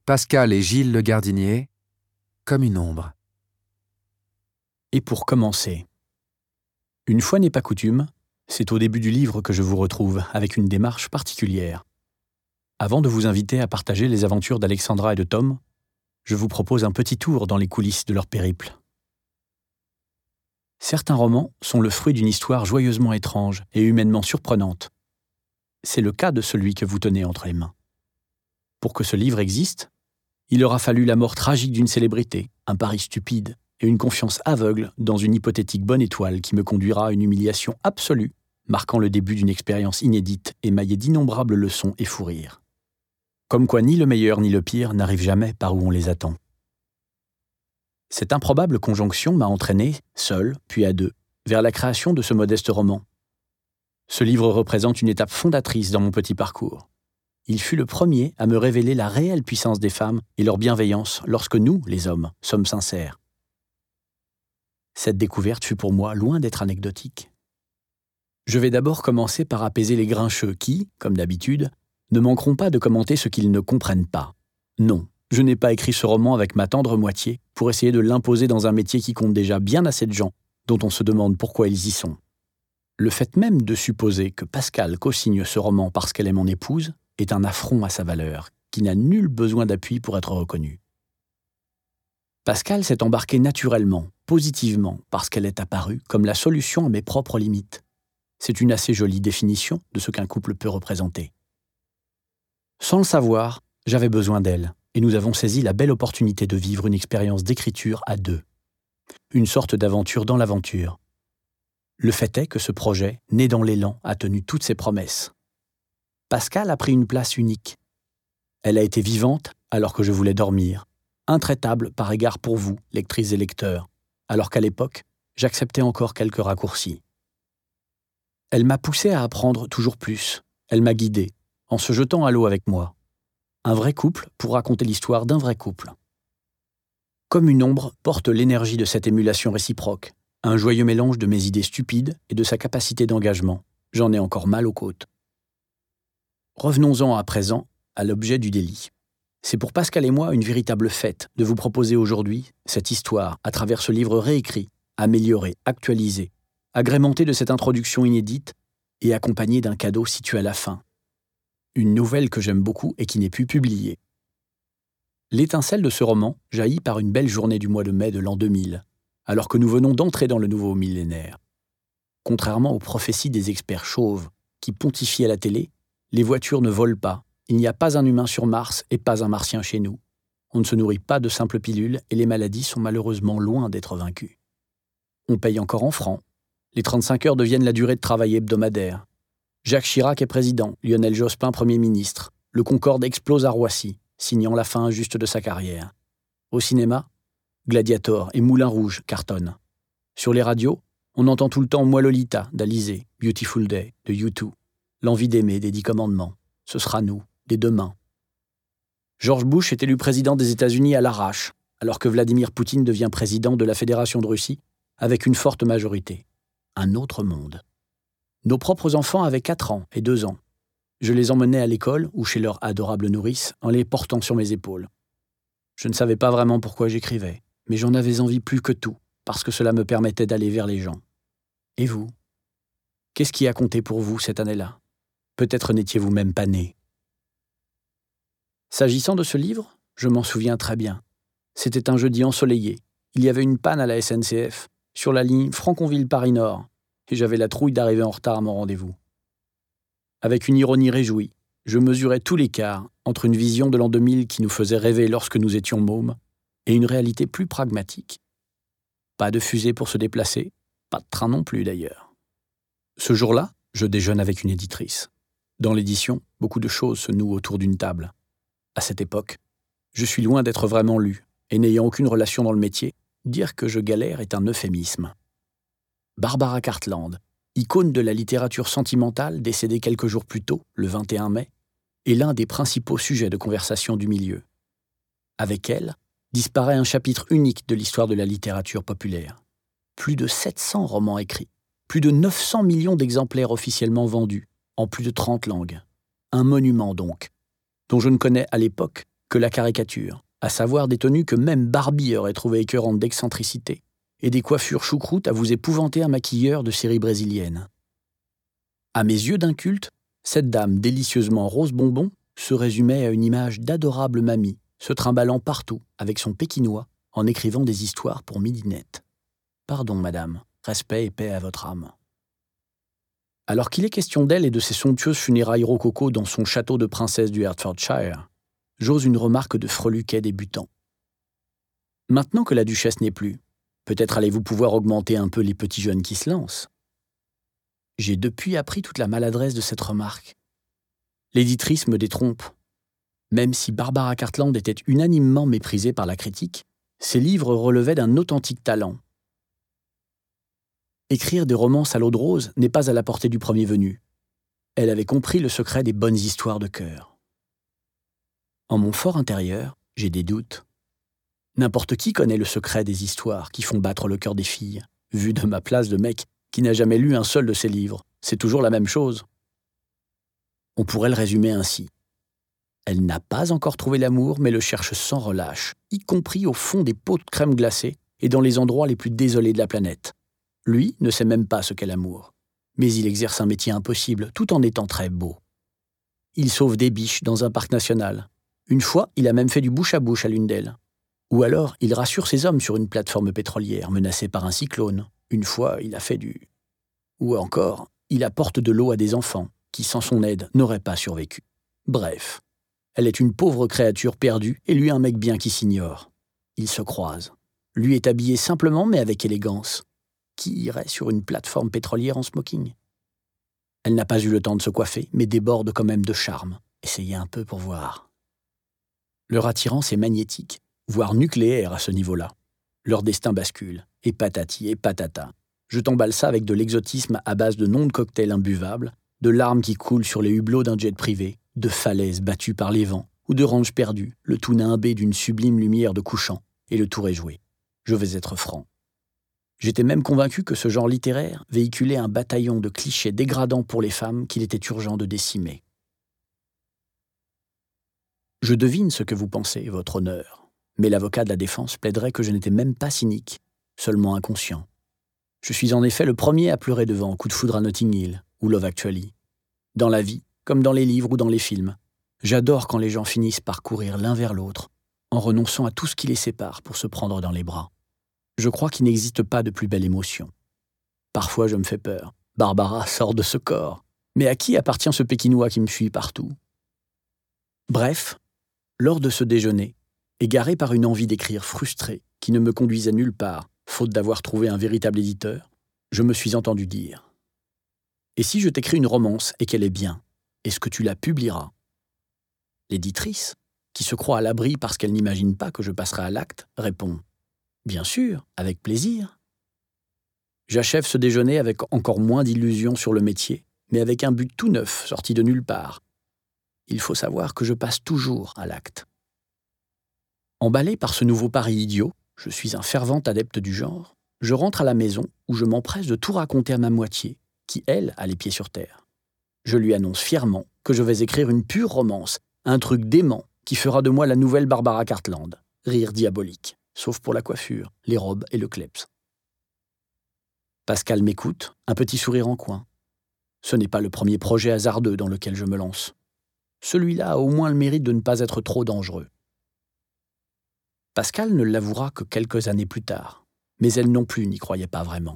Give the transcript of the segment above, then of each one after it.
Pascal et Gilles Le Gardinier, comme une ombre. Et pour commencer, une fois n'est pas coutume, c'est au début du livre que je vous retrouve avec une démarche particulière. Avant de vous inviter à partager les aventures d'Alexandra et de Tom, je vous propose un petit tour dans les coulisses de leur périple. Certains romans sont le fruit d'une histoire joyeusement étrange et humainement surprenante. C'est le cas de celui que vous tenez entre les mains. Pour que ce livre existe, il aura fallu la mort tragique d'une célébrité, un pari stupide et une confiance aveugle dans une hypothétique bonne étoile qui me conduira à une humiliation absolue, marquant le début d'une expérience inédite émaillée d'innombrables leçons et fous rires. Comme quoi ni le meilleur ni le pire n'arrivent jamais par où on les attend. Cette improbable conjonction m'a entraîné, seul, puis à deux, vers la création de ce modeste roman. Ce livre représente une étape fondatrice dans mon petit parcours. Il fut le premier à me révéler la réelle puissance des femmes et leur bienveillance lorsque nous, les hommes, sommes sincères. Cette découverte fut pour moi loin d'être anecdotique. Je vais d'abord commencer par apaiser les grincheux qui, comme d'habitude, ne manqueront pas de commenter ce qu'ils ne comprennent pas. Non, je n'ai pas écrit ce roman avec ma tendre moitié pour essayer de l'imposer dans un métier qui compte déjà bien assez de gens dont on se demande pourquoi ils y sont. Le fait même de supposer que Pascal co-signe ce roman parce qu'elle est mon épouse est un affront à sa valeur, qui n'a nul besoin d'appui pour être reconnu. Pascal s'est embarquée naturellement, positivement, parce qu'elle est apparue comme la solution à mes propres limites. C'est une assez jolie définition de ce qu'un couple peut représenter. Sans le savoir, j'avais besoin d'elle, et nous avons saisi la belle opportunité de vivre une expérience d'écriture à deux. Une sorte d'aventure dans l'aventure. Le fait est que ce projet, né dans l'élan, a tenu toutes ses promesses. Pascal a pris une place unique. Elle a été vivante alors que je voulais dormir, intraitable par égard pour vous, lectrices et lecteurs, alors qu'à l'époque, j'acceptais encore quelques raccourcis. Elle m'a poussé à apprendre toujours plus. Elle m'a guidé, en se jetant à l'eau avec moi. Un vrai couple pour raconter l'histoire d'un vrai couple. Comme une ombre porte l'énergie de cette émulation réciproque, un joyeux mélange de mes idées stupides et de sa capacité d'engagement. J'en ai encore mal aux côtes. Revenons-en à présent à l'objet du délit. C'est pour Pascal et moi une véritable fête de vous proposer aujourd'hui cette histoire à travers ce livre réécrit, amélioré, actualisé, agrémenté de cette introduction inédite et accompagné d'un cadeau situé à la fin. Une nouvelle que j'aime beaucoup et qui n'est plus publiée. L'étincelle de ce roman jaillit par une belle journée du mois de mai de l'an 2000, alors que nous venons d'entrer dans le nouveau millénaire. Contrairement aux prophéties des experts chauves qui pontifient à la télé, les voitures ne volent pas, il n'y a pas un humain sur Mars et pas un martien chez nous. On ne se nourrit pas de simples pilules et les maladies sont malheureusement loin d'être vaincues. On paye encore en francs. Les 35 heures deviennent la durée de travail hebdomadaire. Jacques Chirac est président, Lionel Jospin Premier ministre. Le Concorde explose à Roissy, signant la fin injuste de sa carrière. Au cinéma, Gladiator et Moulin Rouge cartonnent. Sur les radios, on entend tout le temps Moi Lolita d'Alizée, Beautiful Day de U2. L'envie d'aimer des 10 commandements. Ce sera nous, des demain. George Bush est élu président des États-Unis à l'arrache, alors que Vladimir Poutine devient président de la Fédération de Russie avec une forte majorité. Un autre monde. Nos propres enfants avaient 4 ans et 2 ans. Je les emmenais à l'école ou chez leur adorable nourrice en les portant sur mes épaules. Je ne savais pas vraiment pourquoi j'écrivais, mais j'en avais envie plus que tout, parce que cela me permettait d'aller vers les gens. Et vous ? Qu'est-ce qui a compté pour vous cette année-là ? Peut-être n'étiez-vous même pas né. S'agissant de ce livre, je m'en souviens très bien. C'était un jeudi ensoleillé. Il y avait une panne à la SNCF, sur la ligne Franconville-Paris-Nord, et j'avais la trouille d'arriver en retard à mon rendez-vous. Avec une ironie réjouie, je mesurais tout l'écart entre une vision de l'an 2000 qui nous faisait rêver lorsque nous étions mômes et une réalité plus pragmatique. Pas de fusée pour se déplacer, pas de train non plus d'ailleurs. Ce jour-là, je déjeune avec une éditrice. Dans l'édition, beaucoup de choses se nouent autour d'une table. À cette époque, je suis loin d'être vraiment lu, et n'ayant aucune relation dans le métier, dire que je galère est un euphémisme. Barbara Cartland, icône de la littérature sentimentale décédée quelques jours plus tôt, le 21 mai, est l'un des principaux sujets de conversation du milieu. Avec elle, disparaît un chapitre unique de l'histoire de la littérature populaire. Plus de 700 romans écrits, plus de 900 millions d'exemplaires officiellement vendus, en plus de 30 langues. Un monument donc, dont je ne connais à l'époque que la caricature, à savoir des tenues que même Barbie aurait trouvées écœurantes d'excentricité, et des coiffures choucroute à vous épouvanter un maquilleur de série brésilienne. À mes yeux d'inculte, cette dame délicieusement rose bonbon se résumait à une image d'adorable mamie, se trimballant partout avec son pékinois en écrivant des histoires pour midinette. Pardon, madame, respect et paix à votre âme. Alors qu'il est question d'elle et de ses somptueuses funérailles rococo dans son château de princesse du Hertfordshire, j'ose une remarque de freluquet débutant. Maintenant que la duchesse n'est plus, peut-être allez-vous pouvoir augmenter un peu les petits jeunes qui se lancent. J'ai depuis appris toute la maladresse de cette remarque. L'éditrice me détrompe. Même si Barbara Cartland était unanimement méprisée par la critique, ses livres relevaient d'un authentique talent. Écrire des romances à l'eau de rose n'est pas à la portée du premier venu. Elle avait compris le secret des bonnes histoires de cœur. En mon fort intérieur, j'ai des doutes. N'importe qui connaît le secret des histoires qui font battre le cœur des filles. Vu de ma place de mec qui n'a jamais lu un seul de ses livres, c'est toujours la même chose. On pourrait le résumer ainsi. Elle n'a pas encore trouvé l'amour, mais le cherche sans relâche, y compris au fond des pots de crème glacée et dans les endroits les plus désolés de la planète. Lui ne sait même pas ce qu'est l'amour. Mais il exerce un métier impossible, tout en étant très beau. Il sauve des biches dans un parc national. Une fois, il a même fait du bouche à bouche à l'une d'elles. Ou alors, il rassure ses hommes sur une plateforme pétrolière menacée par un cyclone. Une fois, il a fait du... Ou encore, il apporte de l'eau à des enfants qui, sans son aide, n'auraient pas survécu. Bref, elle est une pauvre créature perdue et lui un mec bien qui s'ignore. Ils se croisent. Lui est habillé simplement mais avec élégance. Qui irait sur une plateforme pétrolière en smoking? Elle n'a pas eu le temps de se coiffer, mais déborde quand même de charme. Essayez un peu pour voir. Leur attirance est magnétique, voire nucléaire à ce niveau-là. Leur destin bascule, et patati et patata. Je t'emballe ça avec de l'exotisme à base de noms de cocktails imbuvables, de larmes qui coulent sur les hublots d'un jet privé, de falaises battues par les vents, ou de ranges perdues, le tout nimbé d'une sublime lumière de couchant, et le tour est joué. Je vais être franc. J'étais même convaincu que ce genre littéraire véhiculait un bataillon de clichés dégradants pour les femmes qu'il était urgent de décimer. Je devine ce que vous pensez, votre honneur, mais l'avocat de la défense plaiderait que je n'étais même pas cynique, seulement inconscient. Je suis en effet le premier à pleurer devant Coup de foudre à Notting Hill ou Love Actually. Dans la vie, comme dans les livres ou dans les films, j'adore quand les gens finissent par courir l'un vers l'autre, en renonçant à tout ce qui les sépare pour se prendre dans les bras. Je crois qu'il n'existe pas de plus belle émotion. Parfois, je me fais peur. Barbara sort de ce corps. Mais à qui appartient ce Pékinois qui me suit partout? Bref, lors de ce déjeuner, égaré par une envie d'écrire frustrée qui ne me conduisait nulle part, faute d'avoir trouvé un véritable éditeur, je me suis entendu dire « Et si je t'écris une romance et qu'elle est bien, est-ce que tu la publieras ?» L'éditrice, qui se croit à l'abri parce qu'elle n'imagine pas que je passerai à l'acte, répond « Bien sûr, avec plaisir. » J'achève ce déjeuner avec encore moins d'illusions sur le métier, mais avec un but tout neuf sorti de nulle part. Il faut savoir que je passe toujours à l'acte. Emballé par ce nouveau pari idiot, je suis un fervent adepte du genre, je rentre à la maison où je m'empresse de tout raconter à ma moitié, qui, elle, a les pieds sur terre. Je lui annonce fièrement que je vais écrire une pure romance, un truc dément qui fera de moi la nouvelle Barbara Cartland. Rire diabolique, sauf pour la coiffure, les robes et le kleps. Pascal m'écoute, un petit sourire en coin. Ce n'est pas le premier projet hasardeux dans lequel je me lance. Celui-là a au moins le mérite de ne pas être trop dangereux. Pascal ne l'avouera que quelques années plus tard, mais elle non plus n'y croyait pas vraiment.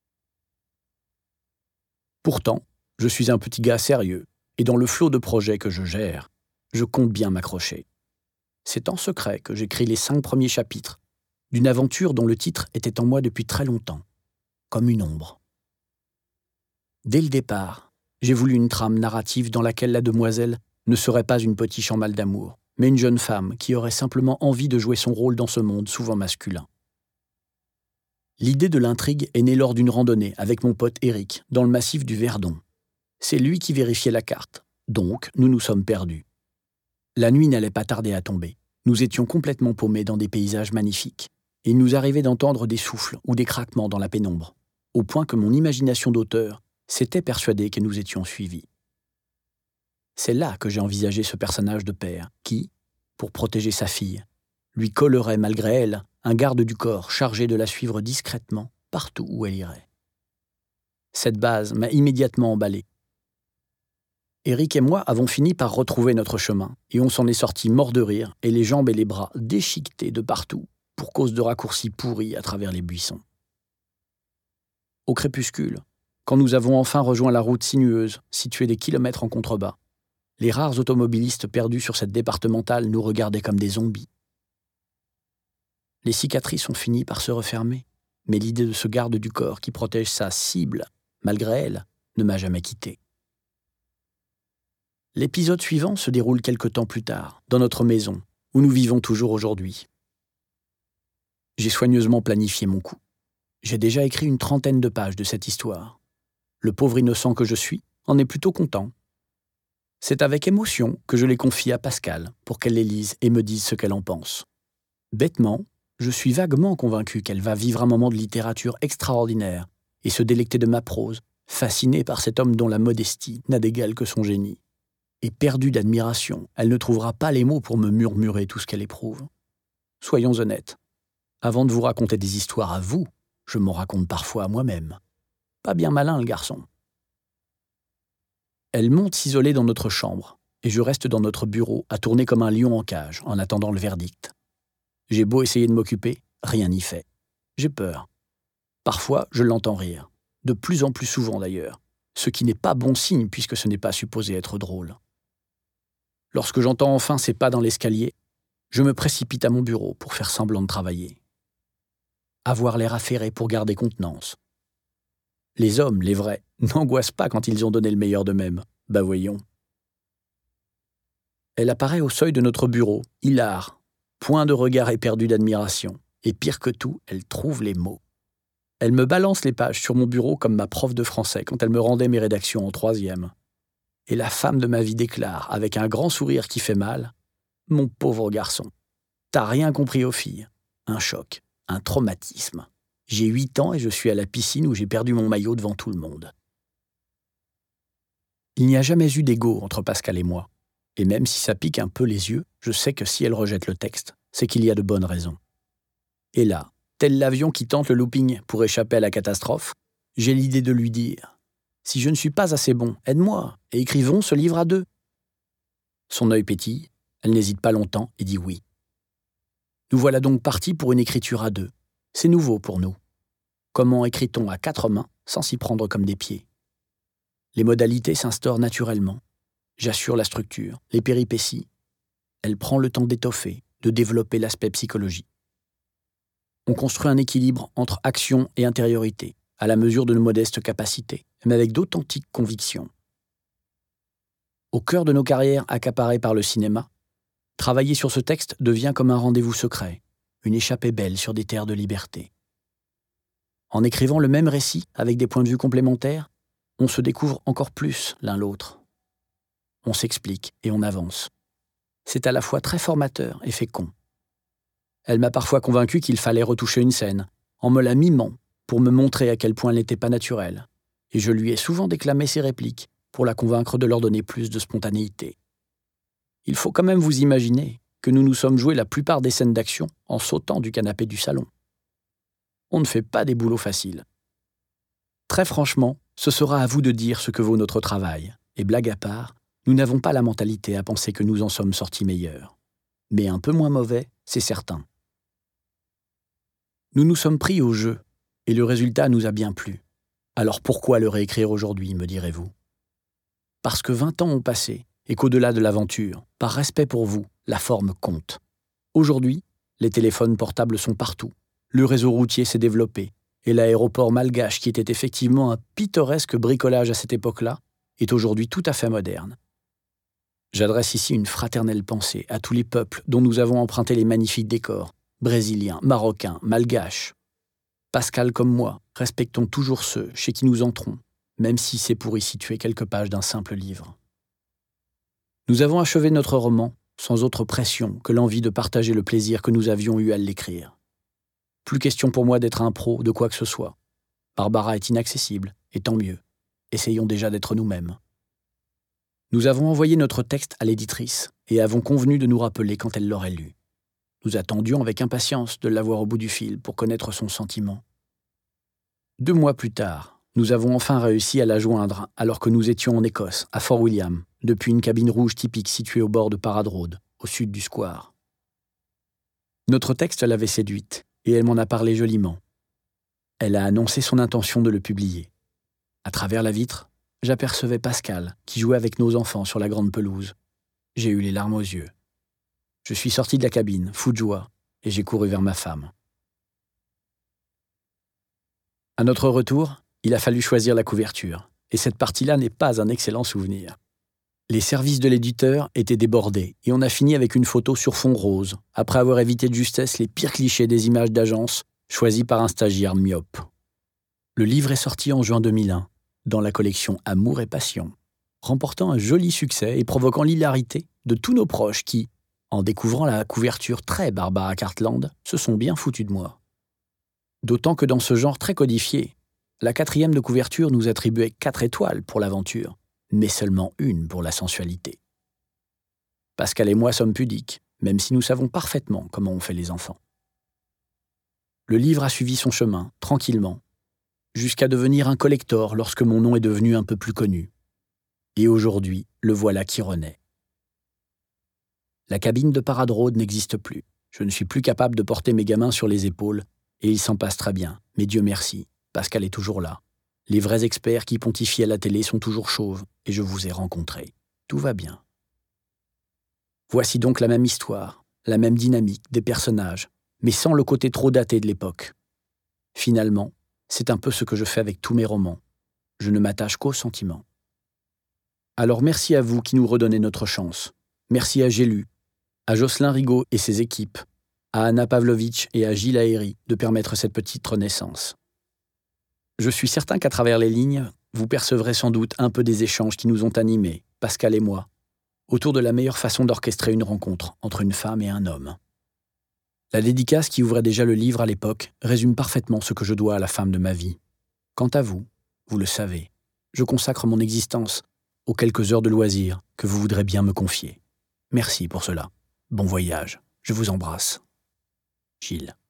Pourtant, je suis un petit gars sérieux, et dans le flot de projets que je gère, je compte bien m'accrocher. C'est en secret que j'écris les 5 premiers chapitres d'une aventure dont le titre était en moi depuis très longtemps, comme une ombre. Dès le départ, j'ai voulu une trame narrative dans laquelle la demoiselle ne serait pas une potiche en mal d'amour, mais une jeune femme qui aurait simplement envie de jouer son rôle dans ce monde souvent masculin. L'idée de l'intrigue est née lors d'une randonnée avec mon pote Eric dans le massif du Verdon. C'est lui qui vérifiait la carte, donc nous nous sommes perdus. La nuit n'allait pas tarder à tomber. Nous étions complètement paumés dans des paysages magnifiques. Et il nous arrivait d'entendre des souffles ou des craquements dans la pénombre, au point que mon imagination d'auteur s'était persuadée que nous étions suivis. C'est là que j'ai envisagé ce personnage de père qui, pour protéger sa fille, lui collerait malgré elle un garde du corps chargé de la suivre discrètement partout où elle irait. Cette base m'a immédiatement emballé. Éric et moi avons fini par retrouver notre chemin, et on s'en est sortis morts de rire et les jambes et les bras déchiquetés de partout pour cause de raccourcis pourris à travers les buissons. Au crépuscule, quand nous avons enfin rejoint la route sinueuse, située des kilomètres en contrebas, les rares automobilistes perdus sur cette départementale nous regardaient comme des zombies. Les cicatrices ont fini par se refermer, mais l'idée de ce garde du corps qui protège sa cible, malgré elle, ne m'a jamais quitté. L'épisode suivant se déroule quelque temps plus tard, dans notre maison, où nous vivons toujours aujourd'hui. J'ai soigneusement planifié mon coup. J'ai déjà écrit une 30aine de pages de cette histoire. Le pauvre innocent que je suis en est plutôt content. C'est avec émotion que je les confie à Pascale pour qu'elle les lise et me dise ce qu'elle en pense. Bêtement, je suis vaguement convaincu qu'elle va vivre un moment de littérature extraordinaire et se délecter de ma prose, fascinée par cet homme dont la modestie n'a d'égal que son génie. Et perdue d'admiration, elle ne trouvera pas les mots pour me murmurer tout ce qu'elle éprouve. Soyons honnêtes. Avant de vous raconter des histoires à vous, je m'en raconte parfois à moi-même. Pas bien malin, le garçon. Elle monte s'isoler dans notre chambre, et je reste dans notre bureau à tourner comme un lion en cage en attendant le verdict. J'ai beau essayer de m'occuper, rien n'y fait. J'ai peur. Parfois, je l'entends rire. De plus en plus souvent d'ailleurs. Ce qui n'est pas bon signe puisque ce n'est pas supposé être drôle. Lorsque j'entends enfin ses pas dans l'escalier, je me précipite à mon bureau pour faire semblant de travailler. Avoir l'air affairé pour garder contenance. Les hommes, les vrais, n'angoissent pas quand ils ont donné le meilleur d'eux-mêmes. Bah voyons. Elle apparaît au seuil de notre bureau, hilare, point de regard éperdu d'admiration, et pire que tout, elle trouve les mots. Elle me balance les pages sur mon bureau comme ma prof de français quand elle me rendait mes rédactions en 3e. Et la femme de ma vie déclare, avec un grand sourire qui fait mal, « Mon pauvre garçon, t'as rien compris aux filles. Un choc, un traumatisme. J'ai 8 ans et je suis à la piscine où j'ai perdu mon maillot devant tout le monde. » Il n'y a jamais eu d'égo entre Pascale et moi. Et même si ça pique un peu les yeux, je sais que si elle rejette le texte, c'est qu'il y a de bonnes raisons. Et là, tel l'avion qui tente le looping pour échapper à la catastrophe, j'ai l'idée de lui dire « Si je ne suis pas assez bon, aide-moi et écrivons ce livre à 2. » Son œil pétille, elle n'hésite pas longtemps et dit oui. Nous voilà donc partis pour une écriture à 2. C'est nouveau pour nous. Comment écrit-on à 4 mains sans s'y prendre comme des pieds ? Les modalités s'instaurent naturellement. J'assure la structure, les péripéties. Elle prend le temps d'étoffer, de développer l'aspect psychologique. On construit un équilibre entre action et intériorité, à la mesure de nos modestes capacités, mais avec d'authentiques convictions. Au cœur de nos carrières accaparées par le cinéma, travailler sur ce texte devient comme un rendez-vous secret, une échappée belle sur des terres de liberté. En écrivant le même récit avec des points de vue complémentaires, on se découvre encore plus l'un l'autre. On s'explique et on avance. C'est à la fois très formateur et fécond. Elle m'a parfois convaincu qu'il fallait retoucher une scène, en me la mimant, pour me montrer à quel point elle n'était pas naturelle. Et je lui ai souvent déclamé ses répliques, pour la convaincre de leur donner plus de spontanéité. Il faut quand même vous imaginer que nous nous sommes joués la plupart des scènes d'action en sautant du canapé du salon. On ne fait pas des boulots faciles. Très franchement, ce sera à vous de dire ce que vaut notre travail. Et blague à part, nous n'avons pas la mentalité à penser que nous en sommes sortis meilleurs. Mais un peu moins mauvais, c'est certain. Nous nous sommes pris au jeu, et le résultat nous a bien plu. Alors pourquoi le réécrire aujourd'hui, me direz-vous ? Parce que 20 ans ont passé, et qu'au-delà de l'aventure, par respect pour vous, la forme compte. Aujourd'hui, les téléphones portables sont partout, le réseau routier s'est développé, et l'aéroport malgache, qui était effectivement un pittoresque bricolage à cette époque-là, est aujourd'hui tout à fait moderne. J'adresse ici une fraternelle pensée à tous les peuples dont nous avons emprunté les magnifiques décors, brésiliens, marocains, malgaches. Pascale comme moi, respectons toujours ceux chez qui nous entrons, même si c'est pour y situer quelques pages d'un simple livre. Nous avons achevé notre roman sans autre pression que l'envie de partager le plaisir que nous avions eu à l'écrire. Plus question pour moi d'être un pro de quoi que ce soit. Barbara est inaccessible, et tant mieux. Essayons déjà d'être nous-mêmes. Nous avons envoyé notre texte à l'éditrice, et avons convenu de nous rappeler quand elle l'aurait lu. Nous attendions avec impatience de l'avoir au bout du fil pour connaître son sentiment. 2 mois plus tard, nous avons enfin réussi à la joindre alors que nous étions en Écosse, à Fort William, depuis une cabine rouge typique située au bord de Parade Road, au sud du square. Notre texte l'avait séduite, et elle m'en a parlé joliment. Elle a annoncé son intention de le publier. À travers la vitre, j'apercevais Pascal, qui jouait avec nos enfants sur la grande pelouse. J'ai eu les larmes aux yeux. Je suis sorti de la cabine, fou de joie, et j'ai couru vers ma femme. À notre retour, il a fallu choisir la couverture, et cette partie-là n'est pas un excellent souvenir. Les services de l'éditeur étaient débordés, et on a fini avec une photo sur fond rose, après avoir évité de justesse les pires clichés des images d'agence choisies par un stagiaire myope. Le livre est sorti en juin 2001, dans la collection Amour et Passion, remportant un joli succès et provoquant l'hilarité de tous nos proches qui, en découvrant la couverture très Barbara Cartland, se sont bien foutus de moi. D'autant que dans ce genre très codifié, la 4e de couverture nous attribuait 4 étoiles pour l'aventure, mais seulement 1 pour la sensualité. Pascal et moi sommes pudiques, même si nous savons parfaitement comment on fait les enfants. Le livre a suivi son chemin, tranquillement, jusqu'à devenir un collector lorsque mon nom est devenu un peu plus connu. Et aujourd'hui, le voilà qui renaît. La cabine de Parade Road n'existe plus. Je ne suis plus capable de porter mes gamins sur les épaules, et ils s'en passent très bien, mais Dieu merci, Pascal est toujours là. Les vrais experts qui pontifient à la télé sont toujours chauves, et je vous ai rencontrés. Tout va bien. Voici donc la même histoire, la même dynamique des personnages, mais sans le côté trop daté de l'époque. Finalement, c'est un peu ce que je fais avec tous mes romans. Je ne m'attache qu'aux sentiments. Alors merci à vous qui nous redonnez notre chance. Merci à J'ai lu, à Jocelyn Rigaud et ses équipes, à Anna Pavlovitch et à Gilles Aéry de permettre cette petite renaissance. Je suis certain qu'à travers les lignes, vous percevrez sans doute un peu des échanges qui nous ont animés, Pascal et moi, autour de la meilleure façon d'orchestrer une rencontre entre une femme et un homme. La dédicace qui ouvrait déjà le livre à l'époque résume parfaitement ce que je dois à la femme de ma vie. Quant à vous, vous le savez, je consacre mon existence aux quelques heures de loisirs que vous voudrez bien me confier. Merci pour cela. Bon voyage. Je vous embrasse. Gilles.